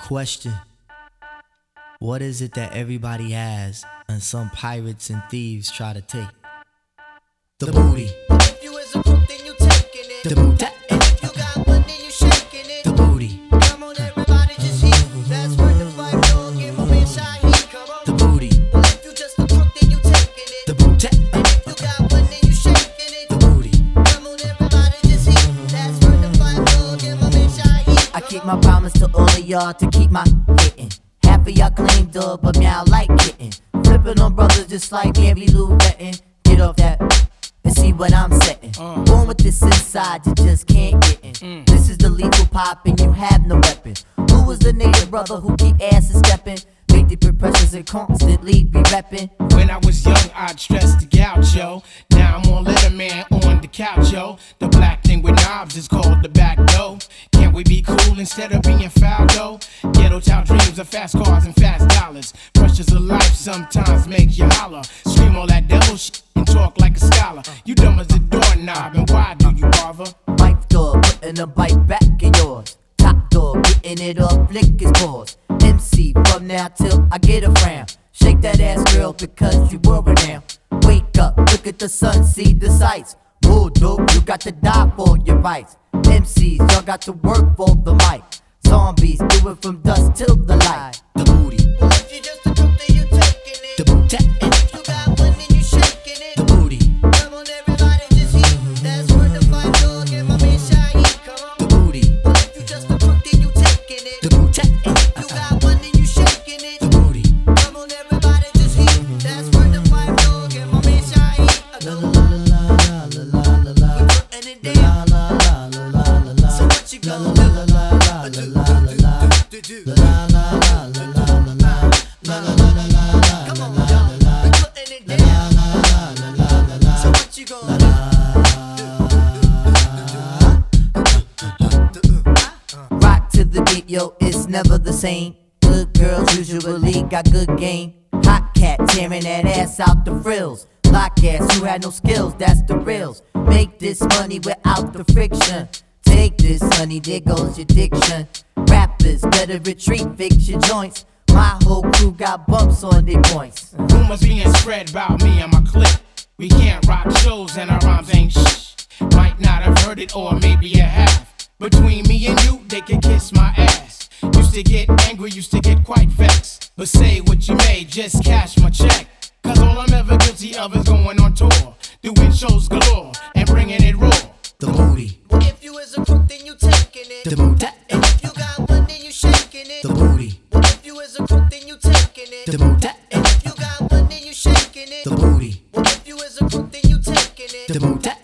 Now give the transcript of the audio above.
Question: what is it that everybody has and some pirates and thieves try to take? The booty. If you is a crook, then you taking it. The booty. And if you got one, then you shaking it. The booty. Come on, everybody, just hit. That's worth the fight, dog. Give my man Shaheed. Come on. The booty. Well, if you just a crook, then you taking it. The booty. And if you got one, then you shaking it. The booty. Come on, everybody, just hit. That's worth the fight, dog. Give my man Shaheed. I keep my promise to all of y'all to keep my hitting. Half of y'all claim dog, but me I like getting. Flipping on brothers just like Gary Lou Retton. Get off that and see what I'm setting. Born with this inside, you just can't get in. This is the lethal pop and you have no weapon. Who was the native brother who keep asses stepping? Make the pressures and constantly be reppin'. When I was young, I'd stress the gaucho. Now I'm on Letterman on the couch, yo. The black thing with knobs is called the back door. Can't we be cool instead of being foul, though? Ghetto child dreams of fast cars and fast dollars. Pressures of life sometimes make you holler. Scream all that devil shit and talk like a scholar. You dumb as a doorknob, and why do you bother? Wife dog, putting a bite back in yours. Top dog, getting it up, lick his paws. MC from now till I get a frown. Shake that ass, girl, because you worry now. Wake up, look at the sun, see the sights. Bulldog, you got to die for your rights. MCs, y'all got to work for the mic. Zombies, do it from dusk till the light. The booty. Well, if you just a crook, then you taking it. The booty. And if you got one, then you shaking it. The booty. Come on, everybody, just hit. That's worth the fight, dog. Give my man Shaheed. Come on. The booty. Well, if you just a crook, then you taking it. The booty. You got one, then you shaking it. The booty. Come on, everybody, just hit. That's worth the fight, dog. Give my man Shaheed. We putting it down. So what you gonna do? Come on, y'all. We putting it down. So what you gonna do? Rock to the beat, yo, it's never the same. Good girls usually got good game. Hot cat tearing that ass out the frills. Lock ass who had no skills, that's the reals. Make this money without the friction. Take this, honey, there goes your diction. Rappers better retreat, fix your joints. My whole crew got bumps on their points. Rumors being spread about me and my clique. We can't rock shows and our rhymes ain't shh. Might not have heard it or maybe you have. Between me and you, they can kiss my ass. Used to get angry, used to get quite vexed. But say what you may, just cash my check. Cause all I'm ever guilty of is going on tour, doing shows galore and bringing it raw. The booty. Well, if you is a crook, then you taking it. The booty. And if you got one, then you shaking it. The booty. Well, if you is a crook, then you taking it. The booty. And if you got one, then you shaking it. The booty. Well, if you is a crook, then you taking it. The booty.